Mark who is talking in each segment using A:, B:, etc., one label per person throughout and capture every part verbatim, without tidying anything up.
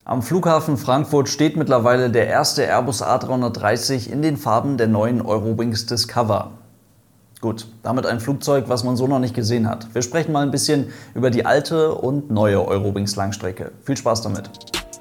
A: Am Flughafen Frankfurt steht mittlerweile der erste Airbus A dreihundertdreißig in den Farben der neuen Eurowings Discover. Gut, damit ein Flugzeug, was man so noch nicht gesehen hat. Wir sprechen mal ein bisschen über die alte und neue Eurowings Langstrecke. Viel Spaß damit!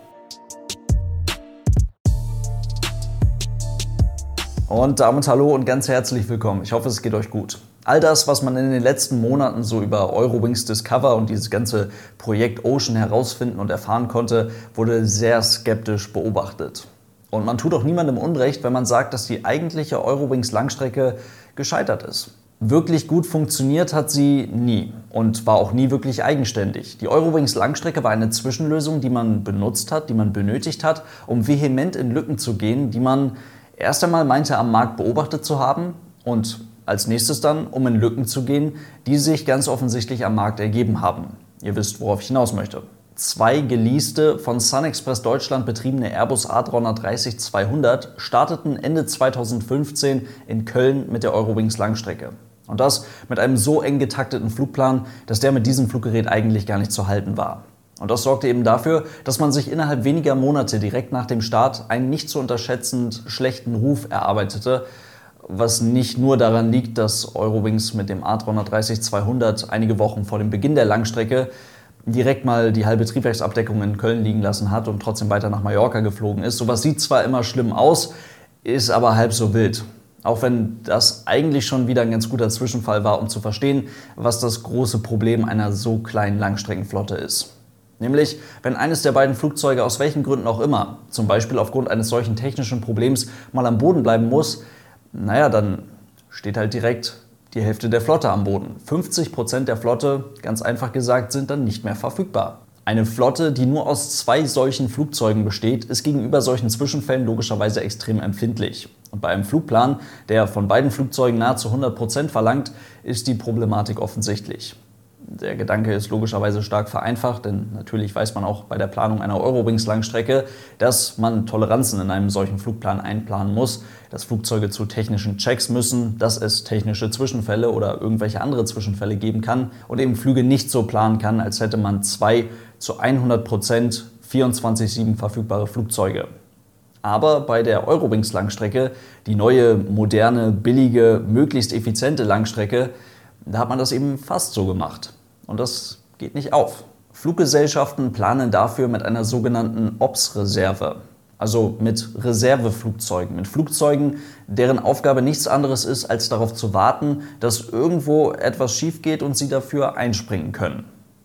A: Und damit hallo und ganz herzlich willkommen. Ich hoffe, es geht euch gut. All das, was man in den letzten Monaten so über Eurowings Discover und dieses ganze Projekt Ocean herausfinden und erfahren konnte, wurde sehr skeptisch beobachtet. Und man tut auch niemandem Unrecht, wenn man sagt, dass die eigentliche Eurowings Langstrecke gescheitert ist. Wirklich gut funktioniert hat sie nie und war auch nie wirklich eigenständig. Die Eurowings Langstrecke war eine Zwischenlösung, die man benutzt hat, die man benötigt hat, um vehement in Lücken zu gehen, die man erst einmal meinte am Markt beobachtet zu haben und als nächstes dann, um in Lücken zu gehen, die sich ganz offensichtlich am Markt ergeben haben. Ihr wisst, worauf ich hinaus möchte. Zwei geleaste, von SunExpress Deutschland betriebene Airbus A dreihundertdreißig zweihundert starteten Ende zweitausendfünfzehn in Köln mit der Eurowings Langstrecke. Und das mit einem so eng getakteten Flugplan, dass der mit diesem Fluggerät eigentlich gar nicht zu halten war. Und das sorgte eben dafür, dass man sich innerhalb weniger Monate direkt nach dem Start einen nicht zu unterschätzend schlechten Ruf erarbeitete, was nicht nur daran liegt, dass Eurowings mit dem A dreihundertdreißig zweihundert einige Wochen vor dem Beginn der Langstrecke direkt mal die halbe Triebwerksabdeckung in Köln liegen lassen hat und trotzdem weiter nach Mallorca geflogen ist. Sowas sieht zwar immer schlimm aus, ist aber halb so wild. Auch wenn das eigentlich schon wieder ein ganz guter Zwischenfall war, um zu verstehen, was das große Problem einer so kleinen Langstreckenflotte ist. Nämlich, wenn eines der beiden Flugzeuge aus welchen Gründen auch immer, zum Beispiel aufgrund eines solchen technischen Problems, mal am Boden bleiben muss, naja, dann steht halt direkt die Hälfte der Flotte am Boden. fünfzig Prozent der Flotte, ganz einfach gesagt, sind dann nicht mehr verfügbar. Eine Flotte, die nur aus zwei solchen Flugzeugen besteht, ist gegenüber solchen Zwischenfällen logischerweise extrem empfindlich. Und bei einem Flugplan, der von beiden Flugzeugen nahezu hundert Prozent verlangt, ist die Problematik offensichtlich. Der Gedanke ist logischerweise stark vereinfacht, denn natürlich weiß man auch bei der Planung einer Eurowings-Langstrecke, dass man Toleranzen in einem solchen Flugplan einplanen muss, dass Flugzeuge zu technischen Checks müssen, dass es technische Zwischenfälle oder irgendwelche andere Zwischenfälle geben kann und eben Flüge nicht so planen kann, als hätte man zwei zu hundert Prozent vierundzwanzig sieben verfügbare Flugzeuge. Aber bei der Eurowings-Langstrecke, die neue, moderne, billige, möglichst effiziente Langstrecke, da hat man das eben fast so gemacht. Und das geht nicht auf. Fluggesellschaften planen dafür mit einer sogenannten O P S-Reserve, also mit Reserveflugzeugen, mit Flugzeugen, deren Aufgabe nichts anderes ist, als darauf zu warten, dass irgendwo etwas schief geht und sie dafür einspringen können.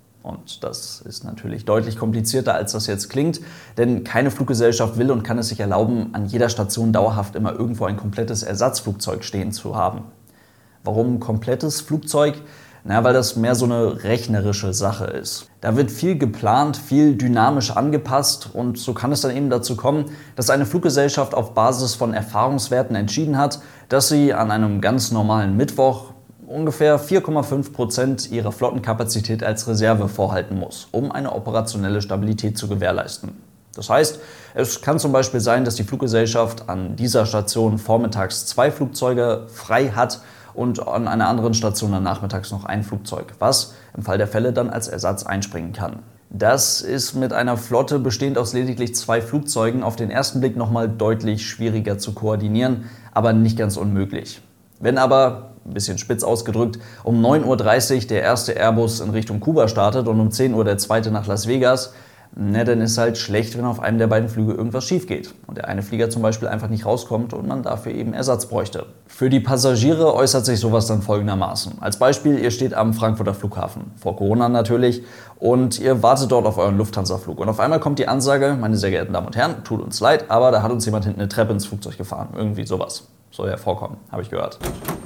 A: Und das ist natürlich deutlich komplizierter, als das jetzt klingt, denn keine Fluggesellschaft will und kann es sich erlauben, an jeder Station dauerhaft immer irgendwo ein komplettes Ersatzflugzeug stehen zu haben. Warum ein komplettes Flugzeug? Na, weil das mehr so eine rechnerische Sache ist. Da wird viel geplant, viel dynamisch angepasst und so kann es dann eben dazu kommen, dass eine Fluggesellschaft auf Basis von Erfahrungswerten entschieden hat, dass sie an einem ganz normalen Mittwoch ungefähr vier Komma fünf Prozent ihrer Flottenkapazität als Reserve vorhalten muss, um eine operationelle Stabilität zu gewährleisten. Das heißt, es kann zum Beispiel sein, dass die Fluggesellschaft an dieser Station vormittags zwei Flugzeuge frei hat und an einer anderen Station dann nachmittags noch ein Flugzeug, was im Fall der Fälle dann als Ersatz einspringen kann. Das ist mit einer Flotte bestehend aus lediglich zwei Flugzeugen auf den ersten Blick nochmal deutlich schwieriger zu koordinieren, aber nicht ganz unmöglich. Wenn aber, ein bisschen spitz ausgedrückt, um neun Uhr dreißig der erste Airbus in Richtung Kuba startet und um zehn Uhr der zweite nach Las Vegas, na, dann ist halt schlecht, wenn auf einem der beiden Flüge irgendwas schief geht und der eine Flieger zum Beispiel einfach nicht rauskommt und man dafür eben Ersatz bräuchte. Für die Passagiere äußert sich sowas dann folgendermaßen. Als Beispiel, ihr steht am Frankfurter Flughafen, vor Corona natürlich, und ihr wartet dort auf euren Lufthansa-Flug. Und auf einmal kommt die Ansage, meine sehr geehrten Damen und Herren, tut uns leid, aber da hat uns jemand hinten eine Treppe ins Flugzeug gefahren. Irgendwie sowas. Soll ja vorkommen, habe ich gehört.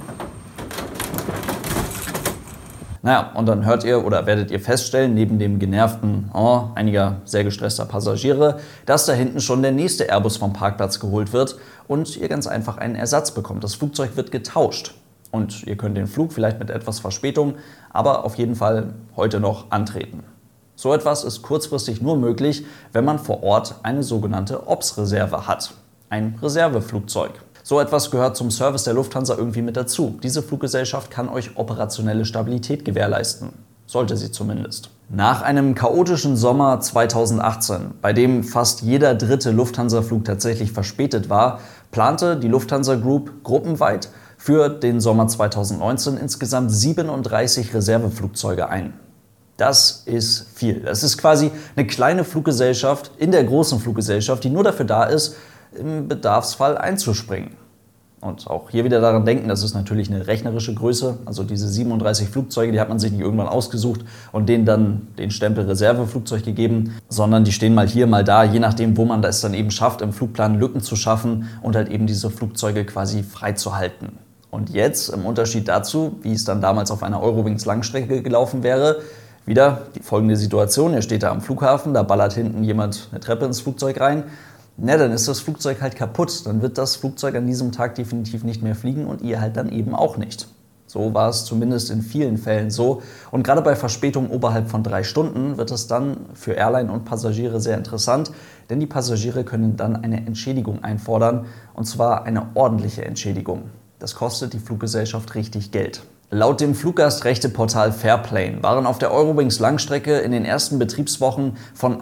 A: Naja, und dann hört ihr oder werdet ihr feststellen, neben dem genervten oh, einiger sehr gestresster Passagiere, dass da hinten schon der nächste Airbus vom Parkplatz geholt wird und ihr ganz einfach einen Ersatz bekommt. Das Flugzeug wird getauscht und ihr könnt den Flug vielleicht mit etwas Verspätung, aber auf jeden Fall heute noch antreten. So etwas ist kurzfristig nur möglich, wenn man vor Ort eine sogenannte O P S-Reserve hat, ein Reserveflugzeug. So etwas gehört zum Service der Lufthansa irgendwie mit dazu. Diese Fluggesellschaft kann euch operationelle Stabilität gewährleisten. Sollte sie zumindest. Nach einem chaotischen Sommer zweitausendachtzehn, bei dem fast jeder dritte Lufthansa-Flug tatsächlich verspätet war, plante die Lufthansa Group gruppenweit für den Sommer zweitausendneunzehn insgesamt siebenunddreißig Reserveflugzeuge ein. Das ist viel. Das ist quasi eine kleine Fluggesellschaft in der großen Fluggesellschaft, die nur dafür da ist, im Bedarfsfall einzuspringen. Und auch hier wieder daran denken, das ist natürlich eine rechnerische Größe. Also diese siebenunddreißig Flugzeuge, die hat man sich nicht irgendwann ausgesucht und denen dann den Stempel Reserveflugzeug gegeben, sondern die stehen mal hier, mal da, je nachdem, wo man es dann eben schafft, im Flugplan Lücken zu schaffen und halt eben diese Flugzeuge quasi freizuhalten. Und jetzt, im Unterschied dazu, wie es dann damals auf einer Eurowings Langstrecke gelaufen wäre, wieder die folgende Situation. Ihr steht da am Flughafen, da ballert hinten jemand eine Treppe ins Flugzeug rein. Na, dann ist das Flugzeug halt kaputt. Dann wird das Flugzeug an diesem Tag definitiv nicht mehr fliegen und ihr halt dann eben auch nicht. So war es zumindest in vielen Fällen so. Und gerade bei Verspätungen oberhalb von drei Stunden wird es dann für Airline und Passagiere sehr interessant, denn die Passagiere können dann eine Entschädigung einfordern, und zwar eine ordentliche Entschädigung. Das kostet die Fluggesellschaft richtig Geld. Laut dem Fluggastrechteportal Fairplane waren auf der Eurowings Langstrecke in den ersten Betriebswochen von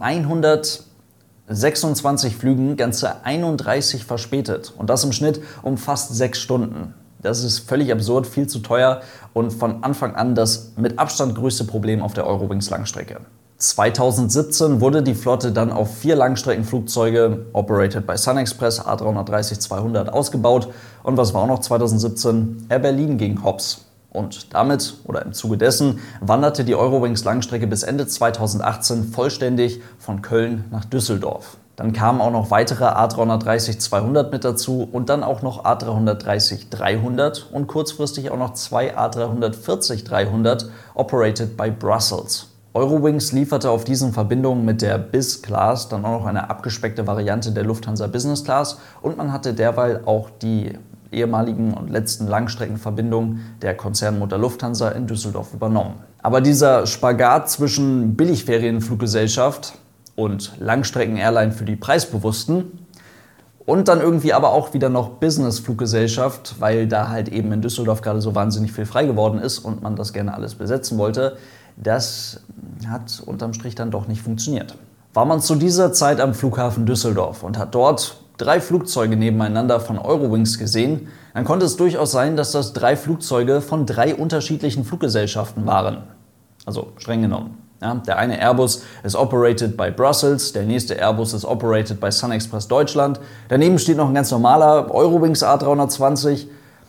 A: hundertsechsundzwanzig Flügen ganze einunddreißig verspätet. Und das im Schnitt um fast sechs Stunden. Das ist völlig absurd, viel zu teuer und von Anfang an das mit Abstand größte Problem auf der Eurowings Langstrecke. zweitausendsiebzehn wurde die Flotte dann auf vier Langstreckenflugzeuge, operated by SunExpress, A drei dreißig zweihundert, ausgebaut. Und was war auch noch zweitausendsiebzehn? Air Berlin ging hops. Und damit, oder im Zuge dessen, wanderte die Eurowings Langstrecke bis Ende zweitausendachtzehn vollständig von Köln nach Düsseldorf. Dann kamen auch noch weitere A drei dreißig zweihundert mit dazu und dann auch noch A drei dreißig dreihundert und kurzfristig auch noch zwei A drei vierzig dreihundert, operated by Brussels. Eurowings lieferte auf diesen Verbindungen mit der Biz Class dann auch noch eine abgespeckte Variante der Lufthansa Business Class und man hatte derweil auch die ehemaligen und letzten Langstreckenverbindungen der Konzernmutter Lufthansa in Düsseldorf übernommen. Aber dieser Spagat zwischen Billigferienfluggesellschaft und Langstrecken-Airline für die Preisbewussten und dann irgendwie aber auch wieder noch Business-Fluggesellschaft, weil da halt eben in Düsseldorf gerade so wahnsinnig viel frei geworden ist und man das gerne alles besetzen wollte, das hat unterm Strich dann doch nicht funktioniert. War man zu dieser Zeit am Flughafen Düsseldorf und hat dort drei Flugzeuge nebeneinander von Eurowings gesehen, dann konnte es durchaus sein, dass das drei Flugzeuge von drei unterschiedlichen Fluggesellschaften waren. Also streng genommen. Ja, der eine Airbus ist operated by Brussels, der nächste Airbus ist operated by SunExpress Deutschland, daneben steht noch ein ganz normaler Eurowings A drei zwanzig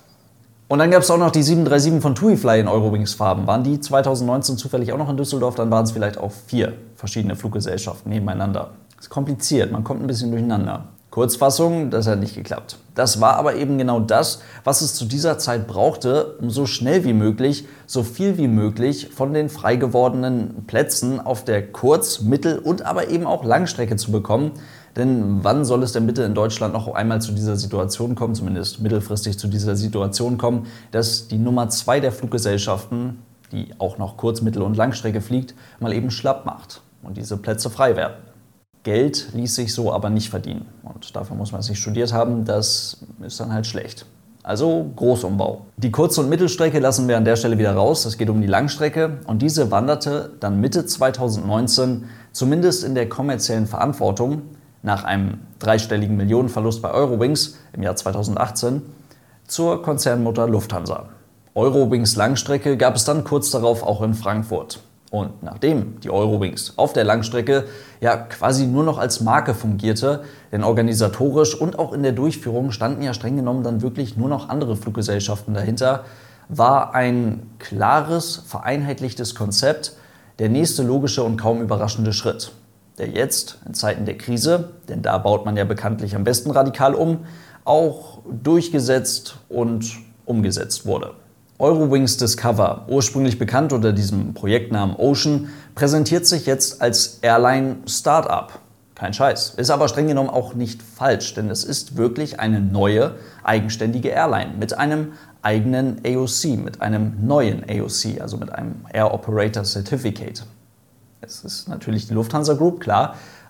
A: und dann gab es auch noch die sieben drei sieben von TuiFly in Eurowings-Farben. Waren die zweitausendneunzehn zufällig auch noch in Düsseldorf, dann waren es vielleicht auch vier verschiedene Fluggesellschaften nebeneinander. Das ist kompliziert, man kommt ein bisschen durcheinander. Kurzfassung, das hat nicht geklappt. Das war aber eben genau das, was es zu dieser Zeit brauchte, um so schnell wie möglich, so viel wie möglich von den frei gewordenen Plätzen auf der Kurz-, Mittel- und aber eben auch Langstrecke zu bekommen. Denn wann soll es denn bitte in Deutschland noch einmal zu dieser Situation kommen, zumindest mittelfristig zu dieser Situation kommen, dass die Nummer zwei der Fluggesellschaften, die auch noch Kurz-, Mittel- und Langstrecke fliegt, mal eben schlapp macht und diese Plätze frei werden. Geld ließ sich so aber nicht verdienen. Und dafür muss man es nicht studiert haben, das ist dann halt schlecht. Also Großumbau. Die Kurz- und Mittelstrecke lassen wir an der Stelle wieder raus. Es geht um die Langstrecke und diese wanderte dann Mitte zweitausendneunzehn, zumindest in der kommerziellen Verantwortung, nach einem dreistelligen Millionenverlust bei Eurowings im Jahr zweitausendachtzehn, zur Konzernmutter Lufthansa. Eurowings Langstrecke gab es dann kurz darauf auch in Frankfurt. Und nachdem die Eurowings auf der Langstrecke ja quasi nur noch als Marke fungierte, denn organisatorisch und auch in der Durchführung standen ja streng genommen dann wirklich nur noch andere Fluggesellschaften dahinter, war ein klares, vereinheitlichtes Konzept der nächste logische und kaum überraschende Schritt, der jetzt in Zeiten der Krise, denn da baut man ja bekanntlich am besten radikal um, auch durchgesetzt und umgesetzt wurde. Eurowings Discover, ursprünglich bekannt unter diesem Projektnamen Ocean, präsentiert sich jetzt als Airline-Startup. Kein Scheiß. Ist aber streng genommen auch nicht falsch, denn es ist wirklich eine neue, eigenständige Airline mit einem eigenen A O C, mit einem neuen A O C, also mit einem Air Operator Certificate. Es ist natürlich die Lufthansa Group, klar,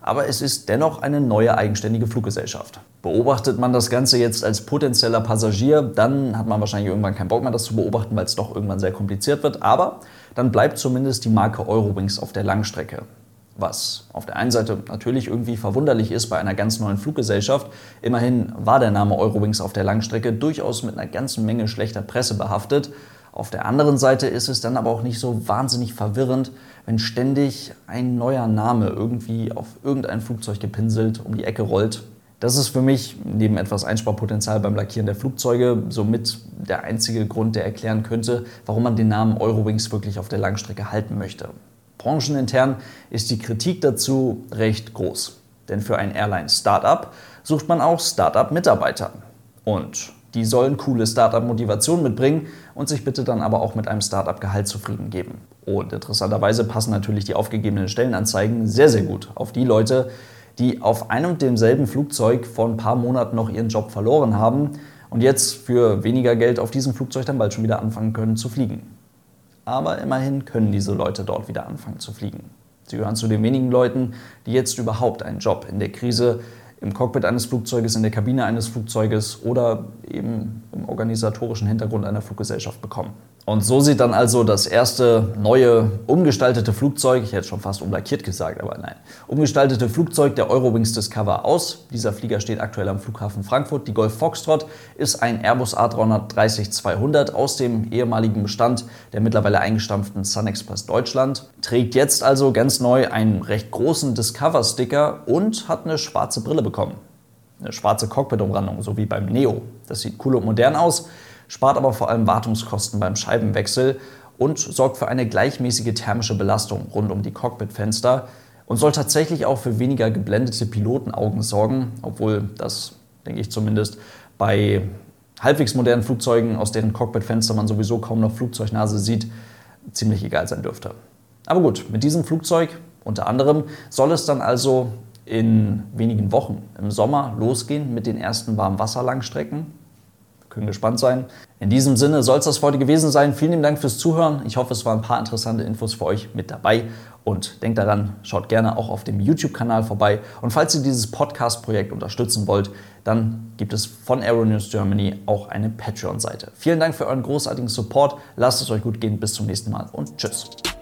A: aber es ist dennoch eine neue eigenständige Fluggesellschaft. Beobachtet man das Ganze jetzt als potenzieller Passagier, dann hat man wahrscheinlich irgendwann keinen Bock mehr, das zu beobachten, weil es doch irgendwann sehr kompliziert wird. Aber dann bleibt zumindest die Marke Eurowings auf der Langstrecke. Was auf der einen Seite natürlich irgendwie verwunderlich ist bei einer ganz neuen Fluggesellschaft. Immerhin war der Name Eurowings auf der Langstrecke durchaus mit einer ganzen Menge schlechter Presse behaftet. Auf der anderen Seite ist es dann aber auch nicht so wahnsinnig verwirrend, wenn ständig ein neuer Name irgendwie auf irgendein Flugzeug gepinselt um die Ecke rollt. Das ist für mich, neben etwas Einsparpotenzial beim Lackieren der Flugzeuge, somit der einzige Grund, der erklären könnte, warum man den Namen Eurowings wirklich auf der Langstrecke halten möchte. Branchenintern ist die Kritik dazu recht groß. Denn für ein Airline-Startup sucht man auch Startup-Mitarbeiter. Und die sollen coole Startup-Motivation mitbringen und sich bitte dann aber auch mit einem Startup-Gehalt zufrieden geben. Und interessanterweise passen natürlich die aufgegebenen Stellenanzeigen sehr, sehr gut auf die Leute, die auf einem und demselben Flugzeug vor ein paar Monaten noch ihren Job verloren haben und jetzt für weniger Geld auf diesem Flugzeug dann bald schon wieder anfangen können zu fliegen. Aber immerhin können diese Leute dort wieder anfangen zu fliegen. Sie gehören zu den wenigen Leuten, die jetzt überhaupt einen Job in der Krise im Cockpit eines Flugzeuges, in der Kabine eines Flugzeuges oder eben im organisatorischen Hintergrund einer Fluggesellschaft bekommen. Und so sieht dann also das erste neue, umgestaltete Flugzeug, ich hätte schon fast umlackiert gesagt, aber nein, umgestaltete Flugzeug der Eurowings Discover aus. Dieser Flieger steht aktuell am Flughafen Frankfurt. Die Golf Foxtrot ist ein Airbus A drei dreißig zweihundert aus dem ehemaligen Bestand der mittlerweile eingestampften SunExpress Deutschland. Trägt jetzt also ganz neu einen recht großen Discover-Sticker und hat eine schwarze Brille bekommen. Eine schwarze Cockpit-Umrandung, so wie beim Neo. Das sieht cool und modern aus, spart aber vor allem Wartungskosten beim Scheibenwechsel und sorgt für eine gleichmäßige thermische Belastung rund um die Cockpitfenster und soll tatsächlich auch für weniger geblendete Pilotenaugen sorgen, obwohl das, denke ich zumindest, bei halbwegs modernen Flugzeugen, aus deren Cockpitfenster man sowieso kaum noch Flugzeugnase sieht, ziemlich egal sein dürfte. Aber gut, mit diesem Flugzeug unter anderem soll es dann also in wenigen Wochen im Sommer losgehen mit den ersten Warmwasserlangstrecken. Können gespannt sein. In diesem Sinne soll es das für heute gewesen sein. Vielen lieben Dank fürs Zuhören. Ich hoffe, es waren ein paar interessante Infos für euch mit dabei. Und denkt daran, schaut gerne auch auf dem YouTube-Kanal vorbei. Und falls ihr dieses Podcast-Projekt unterstützen wollt, dann gibt es von Aeronews Germany auch eine Patreon-Seite. Vielen Dank für euren großartigen Support. Lasst es euch gut gehen. Bis zum nächsten Mal und tschüss.